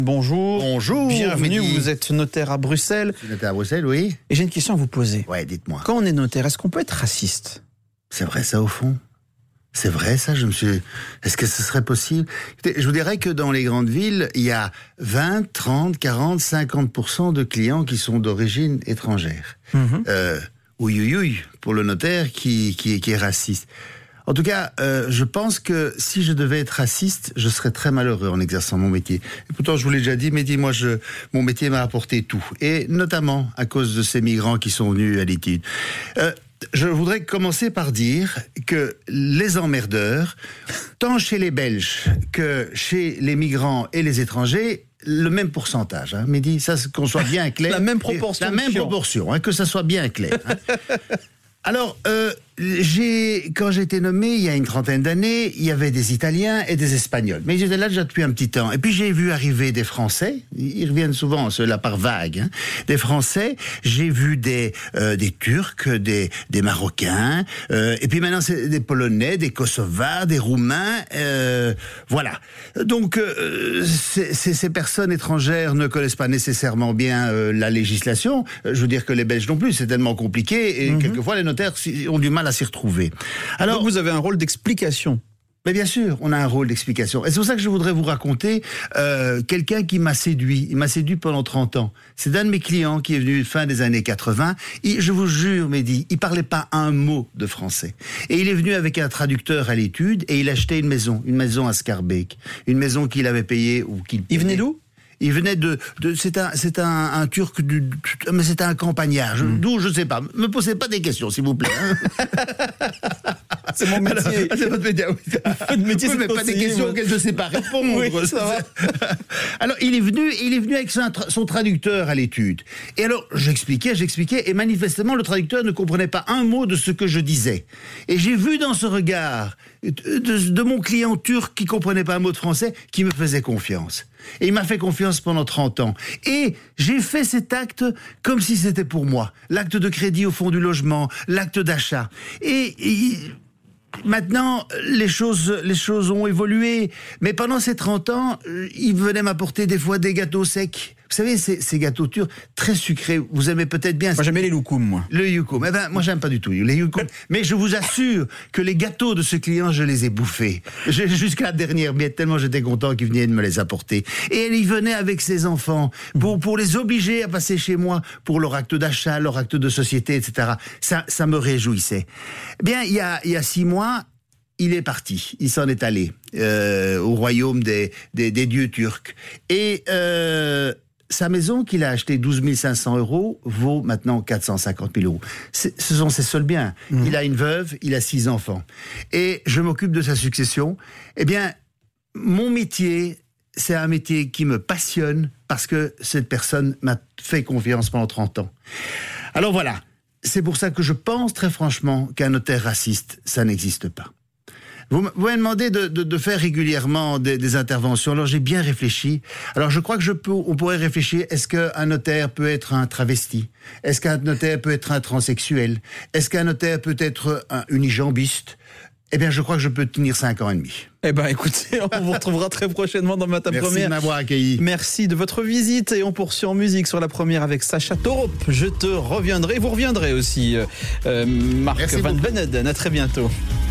Bonjour. Bonjour. Bienvenue, Mehdi. vous êtes notaire à Bruxelles. Je suis notaire à Bruxelles, oui. Et j'ai une question à vous poser. Ouais, dites-moi. Quand on est notaire, est-ce qu'on peut être raciste ? C'est vrai ça au fond ? C'est vrai ça, Est-ce que ce serait possible ? Écoutez, je vous dirais que dans les grandes villes, il y a 20, 30, 40, 50% de clients qui sont d'origine étrangère. Ouïouïouï, pour le notaire qui est raciste. En tout cas, je pense que si je devais être raciste, je serais très malheureux en exerçant mon métier. Et pourtant, je vous l'ai déjà dit, Mehdi, moi, mon métier m'a apporté tout. Et notamment à cause de ces migrants qui sont venus à l'étude. Je voudrais commencer par dire que les emmerdeurs, tant chez les Belges que chez les migrants et les étrangers, le même pourcentage, hein, Mehdi, ça, qu'on soit bien clair. La même proportion. La même proportion, hein, que ça soit bien clair. Hein. Alors, quand j'ai été nommé, il y a une trentaine d'années, il y avait des Italiens et des Espagnols. Mais j'étais là déjà depuis un petit temps. Et puis j'ai vu arriver des Français, ils reviennent souvent, ceux-là par vague, hein, des Français, j'ai vu des Turcs, des Marocains, et puis maintenant c'est des Polonais, des Kosovars, des Roumains, voilà. Donc, ces personnes étrangères ne connaissent pas nécessairement bien la législation. Je veux dire que les Belges non plus, c'est tellement compliqué, et quelquefois les notaires ont du mal à s'y retrouver. Alors, donc vous avez un rôle d'explication. Mais bien sûr, on a un rôle d'explication. Et c'est pour ça que je voudrais vous raconter quelqu'un qui m'a séduit. Il m'a séduit pendant 30 ans. C'est un de mes clients qui est venu fin des années 80. Je vous jure, Mehdi, il parlait pas un mot de français. Et il est venu avec un traducteur à l'étude et il achetait une maison à Schaerbeek. Une maison qu'il avait payée ou qu'il payait. Il venait d'où ? Il venait c'est un Turc mais c'était un campagnard. D'où, je sais pas. Me posez pas des questions, s'il vous plaît. Hein. C'est mon métier. C'est votre métier. Oui. Votre métier, oui, c'est mais pas des questions auxquelles je ne sais pas répondre. Oui, ça va. Alors, il est venu avec son traducteur à l'étude. Et alors, j'expliquais, et manifestement, le traducteur ne comprenait pas un mot de ce que je disais. Et j'ai vu dans ce regard de mon client turc qui comprenait pas un mot de français, qui me faisait confiance. Et il m'a fait confiance pendant 30 ans. Et j'ai fait cet acte comme si c'était pour moi. L'acte de crédit au fond du logement, l'acte d'achat. Et maintenant, les choses ont évolué. Mais pendant ces 30 ans, il venait m'apporter des fois des gâteaux secs. Vous savez, ces gâteaux turcs très sucrés, vous aimez peut-être bien. Moi, j'aimais les loukoums, moi. Le youkoum. Eh ben, moi, j'aime pas du tout les youkoum. Mais je vous assure que les gâteaux de ce client, je les ai bouffés. Jusqu'à la dernière miette, tellement j'étais content qu'il venait de me les apporter. Et il venait avec ses enfants pour les obliger à passer chez moi pour leur acte d'achat, leur acte de société, etc. Ça me réjouissait. Eh bien, il y a 6 mois, il est parti. Il s'en est allé au royaume des dieux turcs. Et sa maison qu'il a achetée 12 500 € vaut maintenant 450 000 €. Ce sont ses seuls biens. Il a une veuve, il a 6 enfants. Et je m'occupe de sa succession. Eh bien, mon métier, c'est un métier qui me passionne parce que cette personne m'a fait confiance pendant 30 ans. Alors voilà, c'est pour ça que je pense très franchement qu'un notaire raciste, ça n'existe pas. Vous m'avez demandé de faire régulièrement des interventions. Alors j'ai bien réfléchi. Alors je crois que on pourrait réfléchir. Est-ce qu'un notaire peut être un travesti ? Est-ce qu'un notaire peut être un transsexuel ? Est-ce qu'un notaire peut être un unijambiste ? Eh bien, je crois que je peux tenir 5 ans et demi. Eh ben, écoutez, on vous retrouvera très prochainement dans Matin Première. Merci de m'avoir accueilli. Merci de votre visite et on poursuit en musique sur la première avec Sacha Torop. Je te reviendrai, vous reviendrez aussi, Marc Merci Van beaucoup. Beneden. À très bientôt.